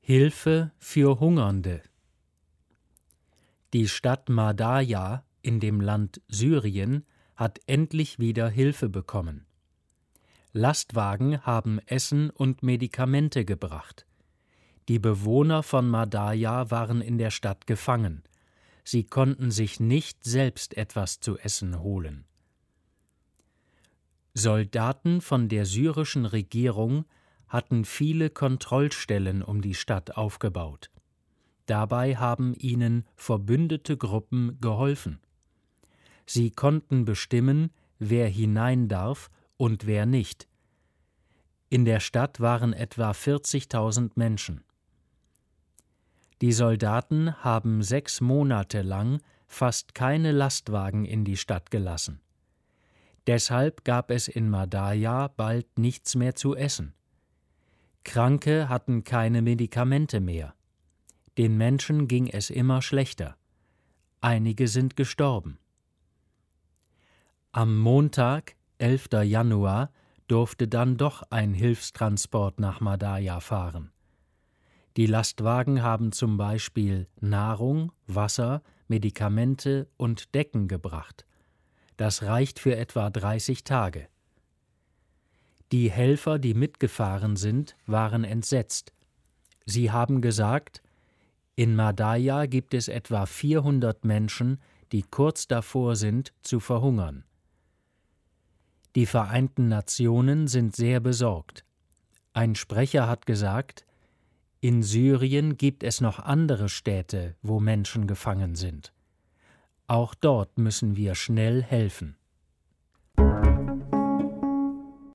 Hilfe für Hungernde. Die Stadt Madaya in dem Land Syrien hat endlich wieder Hilfe bekommen. Lastwagen haben Essen und Medikamente gebracht. Die Bewohner von Madaya waren in der Stadt gefangen. Sie konnten sich nicht selbst etwas zu essen holen. Soldaten von der syrischen Regierung hatten viele Kontrollstellen um die Stadt aufgebaut. Dabei haben ihnen verbündete Gruppen geholfen. Sie konnten bestimmen, wer hinein darf und wer nicht. In der Stadt waren etwa 40.000 Menschen. Die Soldaten haben 6 Monate lang fast keine Lastwagen in die Stadt gelassen. Deshalb gab es in Madaya bald nichts mehr zu essen. Kranke hatten keine Medikamente mehr. Den Menschen ging es immer schlechter. Einige sind gestorben. Am Montag, 11. Januar, durfte dann doch ein Hilfstransport nach Madaya fahren. Die Lastwagen haben zum Beispiel Nahrung, Wasser, Medikamente und Decken gebracht. Das reicht für etwa 30 Tage. Die Helfer, die mitgefahren sind, waren entsetzt. Sie haben gesagt, in Madaya gibt es etwa 400 Menschen, die kurz davor sind, zu verhungern. Die Vereinten Nationen sind sehr besorgt. Ein Sprecher hat gesagt, in Syrien gibt es noch andere Städte, wo Menschen gefangen sind. Auch dort müssen wir schnell helfen.